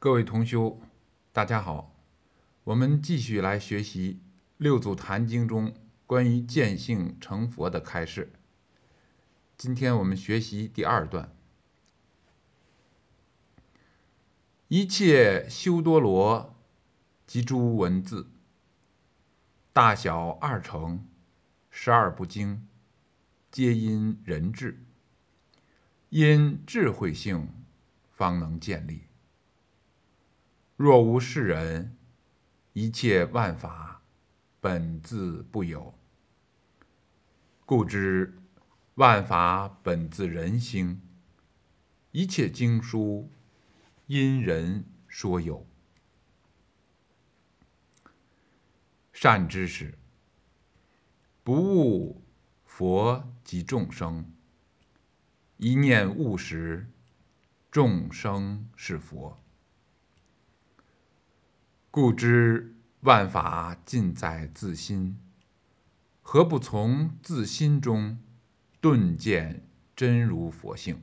各位同修，大家好，我们继续来学习《六祖坛经》中关于见性成佛的开示。今天我们学习第二段，一切修多罗及诸文字，大小二乘，12部经，皆因人智，因智慧性方能建立。若无是人，一切万法本自不有，故知万法本自人心，一切经书因人说有。善知识，不悟佛及众生，一念悟时，众生是佛。故知万法尽在自心，何不从自心中顿见真如佛性？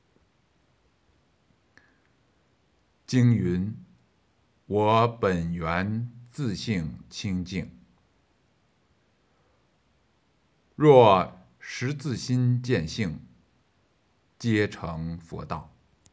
经云：我本源自性清净，若识自心见性，皆成佛道。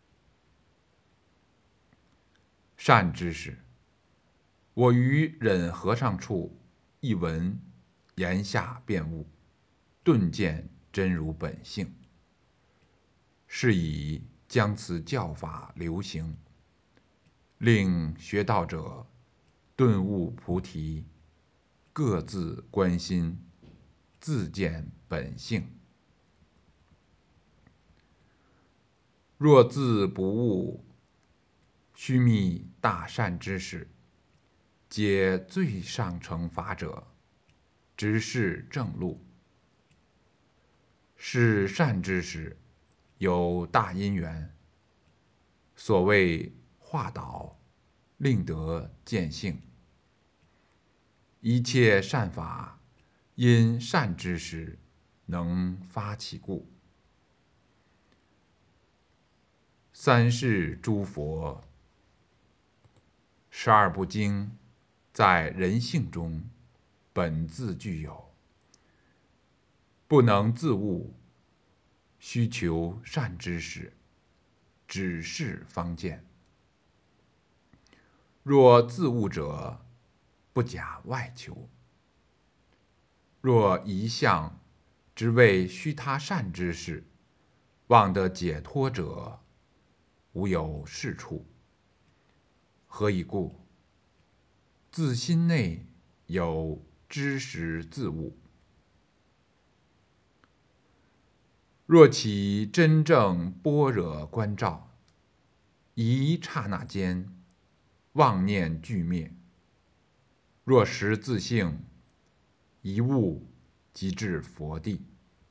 善知识，我于忍和尚处一闻，言下便悟，顿见真如本性，是以将此教法流行，令学道者顿悟菩提，各自观心，自见本性。若自不悟，须觅大善知识，皆最上乘法者，直示正路。是善知识有大因缘，所谓化导，令得见性。一切善法，因善知识能发起故。三世诸佛，12部经，在人性中本自具有，不能自悟，须求善知识指示方见。若自悟者，不假外求。若一向只为须他善知识，望得解脱者，无有是处。何以故？自心内有知识自悟。若起真正般若观照，一刹那间，妄念俱灭。若识自性，一悟即至佛地。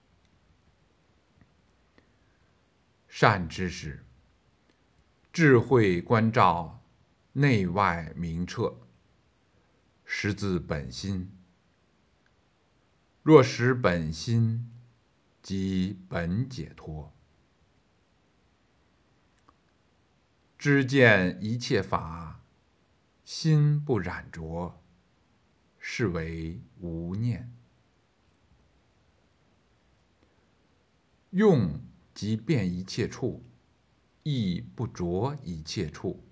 善知识，智慧观照，内外明彻，识自本心。若识本心，即本解脱。知见一切法，心不染着，是为无念。用即遍一切处，亦不着一切处。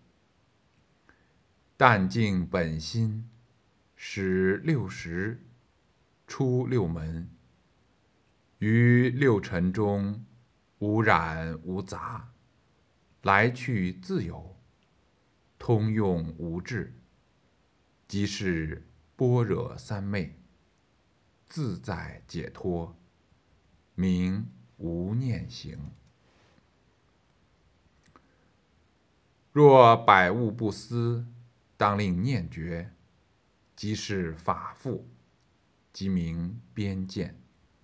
但净本心，使六识出六门，于六尘中无染无杂，来去自有，通用无滞，即是般若三昧，自在解脱，名无念行。若百物不思，当令念觉，即是法复，即名边见。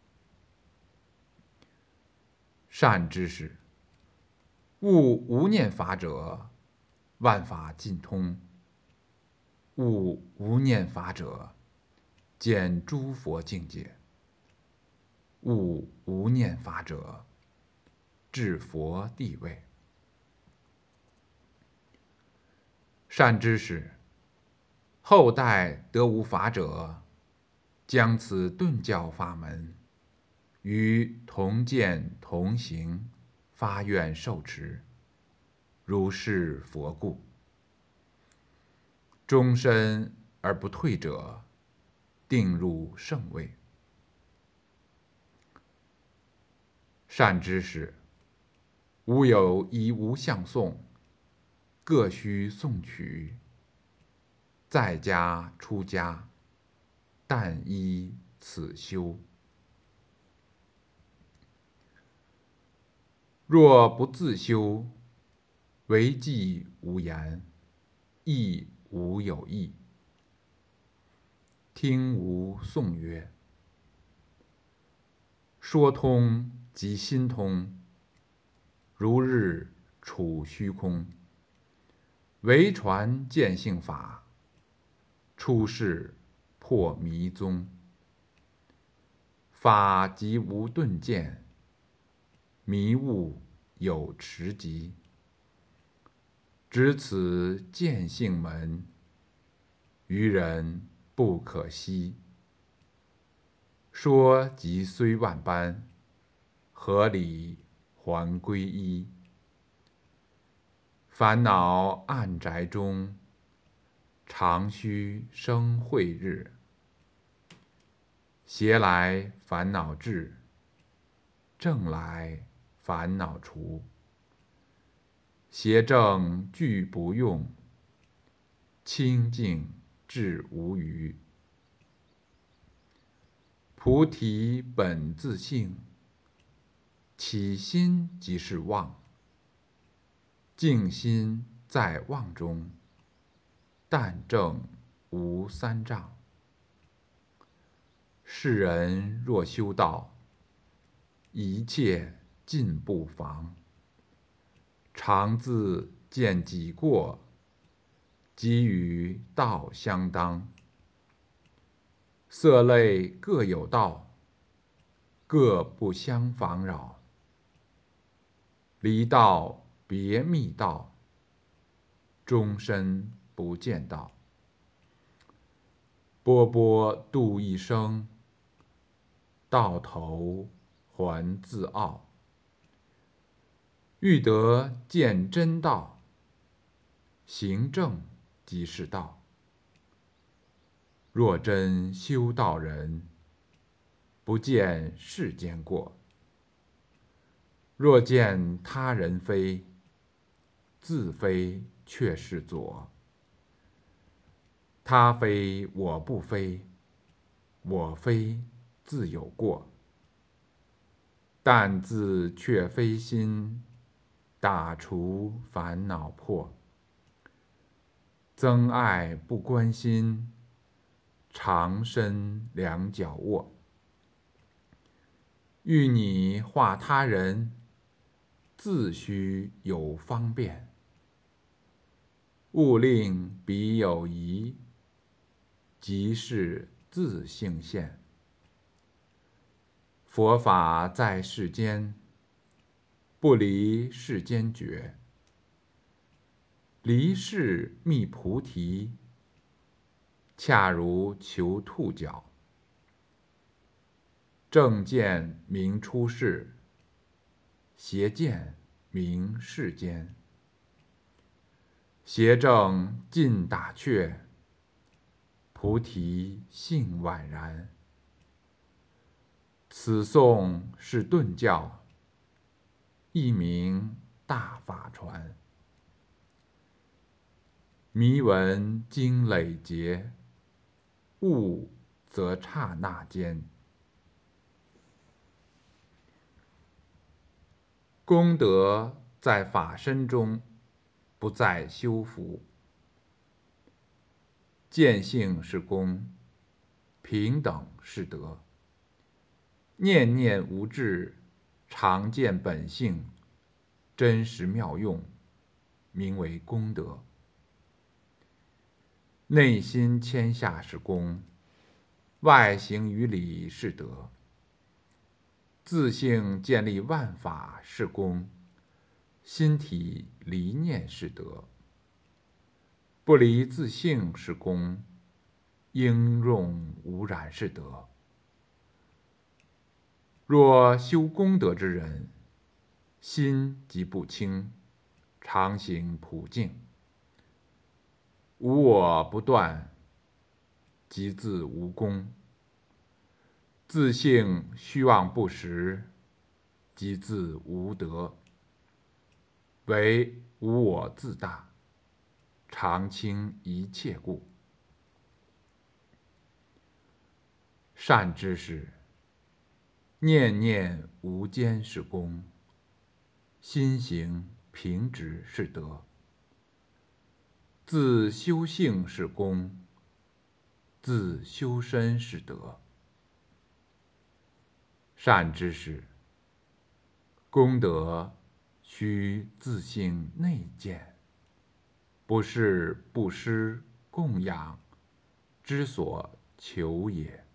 善知识，悟无念法者，万法尽通；悟无念法者，见诸佛境界；悟无念法者，至佛地位。 善知识，后代得无法者，将此顿教法门，于同见同行，发愿受持，如是佛故。终身而不退者，定入圣位。善知识，吾有一无相颂，各须诵取。在家出家，但依此修。若不自修，为记无言，亦无有益。听吾颂曰：说通即心通，如日处虚空。唯传见性法，出世破迷踪。法即无顿见，迷悟有持疾。执此见性门，愚人不可惜。说即虽万般，合理还归一。烦恼暗宅中，常须生慧日。邪来烦恼至，正来烦恼除。邪正俱不用，清净至无余。菩提本自性，起心即是妄。净心在妄中，但正无三障。世人若修道，一切尽不妨。常自见己过，即与道相当。色类各有道，各不相妨扰。离道别密道，终身不见道。波波度一生，到头还自傲。欲得见真道，行正即是道。若真修道人，不见世间过。若见他人非，自非却是左。他非我不非，我非自有过。但自却非心，打除烦恼破。增爱不关心，长身两脚卧。欲你化他人，自须有方便。勿令彼有疑，即是自性现。佛法在世间，不离世间觉。离世觅菩提，恰如求兔角。正见明出世，邪见明世间。邪正尽打却，菩提性宛然。此颂是顿教，一名大法传。迷闻经累劫，悟则刹那间。功德在法身中，不在修福。见性是功，平等是德。念念无滞，常见本性，真实妙用，名为功德。内心谦下是功，外行于理是德。自性建立万法是功，心体离念是德。 不离自性是功，应用无染是德。若修功德之人，心即不轻，常行普净，无我不断，即自无功；自性虚妄不实，即自无德。唯无我自大，常清一切故。善知识，念念无间是功，心行平直是德。自修性是功，自修身是德。善知识，功德须自性内见，不是布施供养之所求也。